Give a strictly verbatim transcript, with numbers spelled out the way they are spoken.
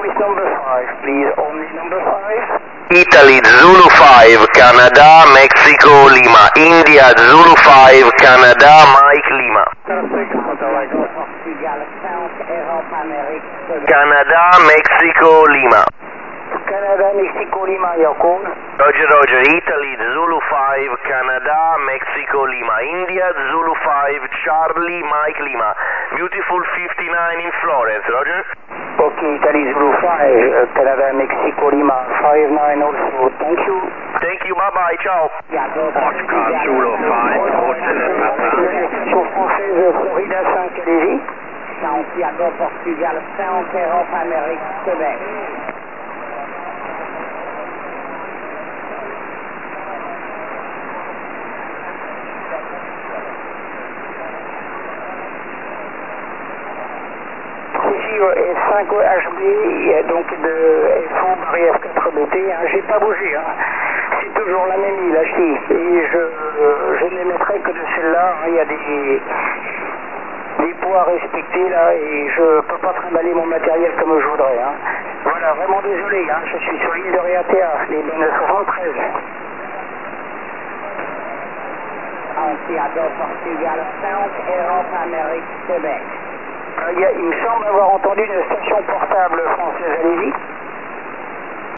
With number five, please. Omni number five. Italy Zulu five, Canada, Mexico, Lima. India Zulu five, Canada, Mike Lima. Canada, Mexico, Lima. Canada, Mexico, Lima, Yoko. Roger, Roger. Italy Zulu five, Canada, Mexico, Lima. India Zulu five, Charlie, Mike Lima. Beautiful fifty-nine in Florence, Roger. Okay, Italy Zulu five, uh, Canada, Mexico, Lima, five nine also. Thank you. Thank you, bye-bye, ciao. Oscar Zulu five, Hotel Papa. Station française, Florida cinq, allez-y. Santiago, Portugal cinq, Europe, Amérique, Québec. F cinq H B, donc de F O Paris F quatre B T, hein, j'ai pas bougé, hein. C'est toujours la même île, H T, et je, je n'émettrai que de celle-là, hein. Il y a des, des poids à respecter là, et je peux pas trimballer mon matériel comme je voudrais, hein. Voilà, vraiment désolé, hein, je suis sur l'île de Réatea, les bonnes soixante-treize. Santiago, Portugal cinq, Europe, Amérique, Québec. Il, y a, il me semble avoir entendu une station portable française, allez-y.